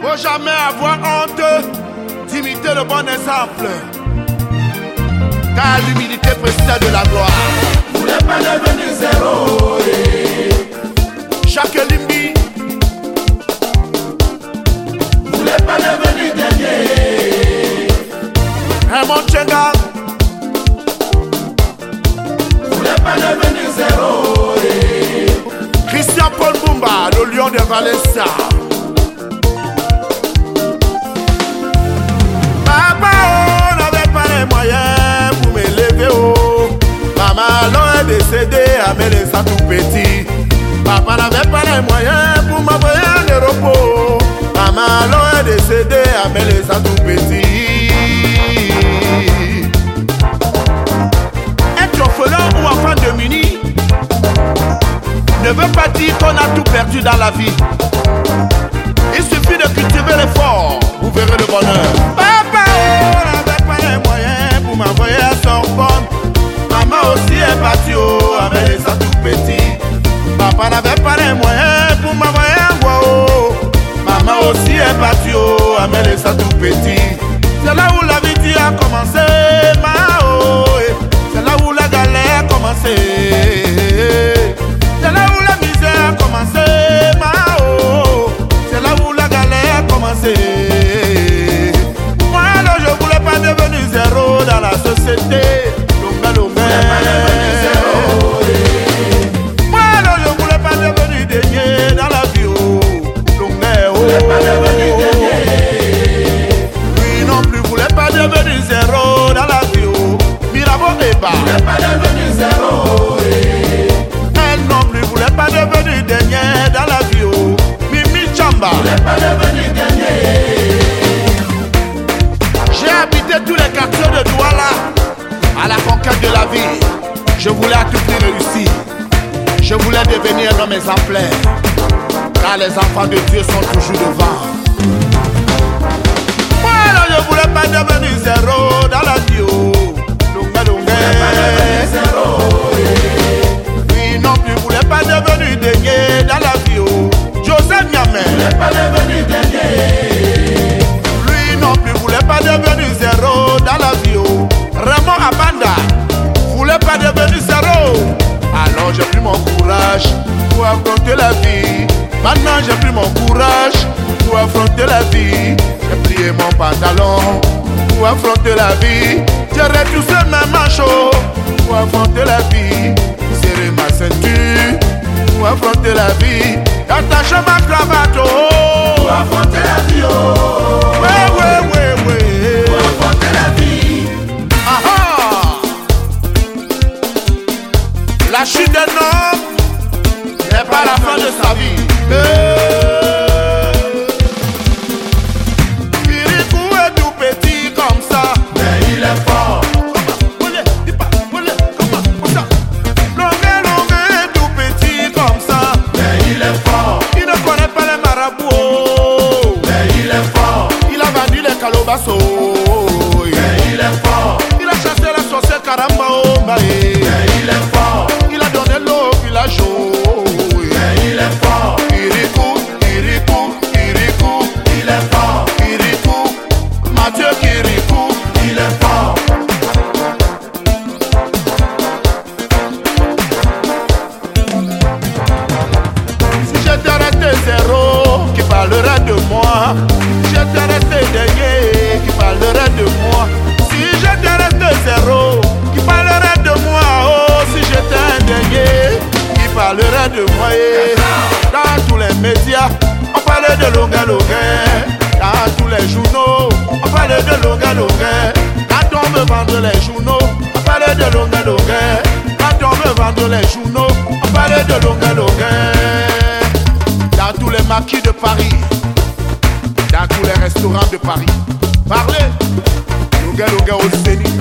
Faut jamais avoir honte d'imiter le bon exemple, car l'humilité précède de la gloire. Vous n'êtes pas devenu zéro. Jacques Limbi. Vous n'êtes pas devenu dernier. Raymond Tchenga. Vous n'êtes pas devenu zéro. Christian Paul Bumba, le lion de Valencia. Papa, on n'avait pas les moyens pour m'élever haut. Maman, l'on est décédé à mes laissant tout petit. Papa n'avait pas les moyens pour m'envoyer en repos. Maman, l'on est décédé à mes laissant tout petit. Être orphelin ou enfant de muni ne veut pas dire qu'on a tout perdu dans la vie. Il suffit de cultiver l'effort, vous verrez le bonheur. Papa, on n'avait pas les moyens pour m'envoyer à Sorbonne. Maman aussi est partie à mes laissant tout petit. Papa n'avait pas les moyens pour m'envoyer à Guao. Maman aussi est partie à mes laissant tout petit. C'est là où la vie a commencé, Mao. C'est là où la galère a commencé. C'est là où la misère a commencé, Mao. C'est là où la galère a commencé. Moi alors je voulais pas devenir zéro dans la société. Longa longa. Moi alors je voulais pas devenir dernier dans la vie. Longa oh. Lui non plus voulait pas devenir zéro dans la vie. Mirabeau et bas. Vous n'êtes pas devenu zéro. Elle non plus voulait pas devenir dernier dans la vie. Mimi Chamba. Vous n'êtes pas devenu dernier. J'ai habité tous les quartiers de Douala à la conquête de la vie. Je voulais à tout prix réussir. Je voulais devenir un homme exemplaire, car les enfants de Dieu sont toujours devant. Moi non, je voulais pas devenir zéro dans la vie. Longa longa. Lui non plus voulait pas devenir dernier dans la vie. Joseph Niamé. Vous n'êtes pas devenu dernier. Lui non plus voulait pas devenir zéro dans la vie. Raymond Abanda voulait pas devenir zéro. Alors j'ai pris mon courage pour affronter la vie. Maintenant j'ai pris mon courage pour affronter la vie. J'ai plié mon pantalon pour affronter la vie. J'ai retroussé mes manchots pour affronter la vie. Serré ma ceinture pour affronter la vie. Attaché ma cravate Pour affronter la vie. ouais. Pour affronter la vie. La chute d'un homme n'est pas la fin de sa vie. Kirikou est tout petit comme ça, Mais il est fort. Longué est tout petit comme ça. Mais il est fort. Il ne connaît pas les marabouts. Mais il est fort. Il a vendu les calobassos. Mais il est fort. Il a chassé la sorcière Karamba. Mais il est fort. Il a donné l'eau au village. Mais il est fort. Kirikou, Il est fort. Kirikou, Mathieu Kirikou. Il est fort. Si j'étais resté zéro, qui parlerait de moi? Si j'étais resté dernier, qui parlerait de moi? Si j'étais resté zéro, qui parlerait de moi? Oh, si j'étais un dernier, qui parlerait de moi? Et dans tous les médias, on parlait de Longa Longa. Dans tous les journaux, on parlait de Longa Longa. Quand on me vendre les journaux, on parlait de Longa Longa. Quand on me vendre les journaux, on parlait de Longa Longa. Dans tous les maquis de Paris, dans tous les restaurants de Paris, parlez Longa Longa au Zénith.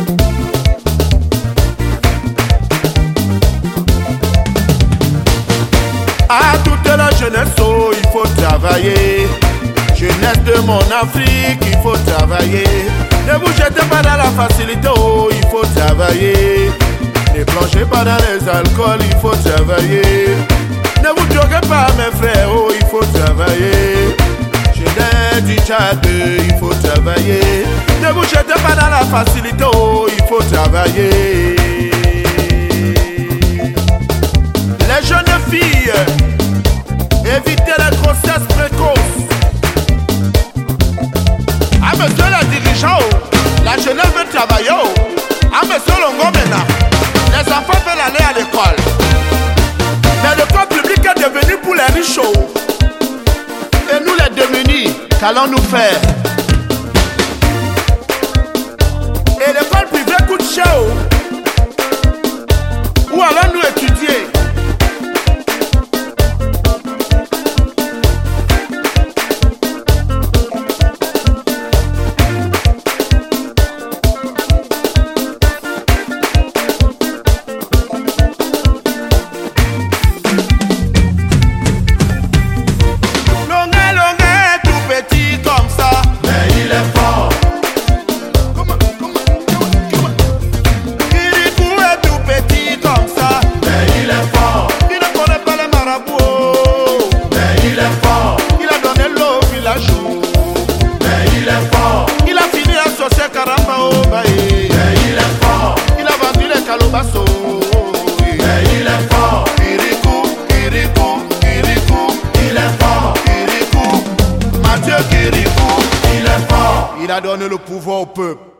À toute la jeunesse, oh, il faut travailler. Jeunesse de mon Afrique, il faut travailler. Ne vous jetez pas dans la facilité, oh, il faut travailler. Ne plongez pas dans les alcools, il faut travailler. Ne vous droguez pas mes frères, oh, il faut travailler. connais du Tchad, il faut travailler. Ne vous jetez pas dans la facilité, oh, il faut travailler. Les jeunes filles, évitez la grossesse précoce. Ah, monsieur le dirigeant, la jeunesse veut travailler. Ah, monsieur Longo maintenant, les enfants veulent aller à l'école. Mais l'école publique est devenue pour les riches. Et nous les démunis, qu'allons-nous faire? Et l'école privée coûte cher. Où allons-nous étudier? Il a fini associé Karamba au Baye. Il est fort. Il a vendu les calobasso. Il est fort. Kirikou, Kirikou, Kirikou. Il est fort. Kirikou, Mathieu Kirikou. Il est fort. Il a donné le pouvoir au peuple.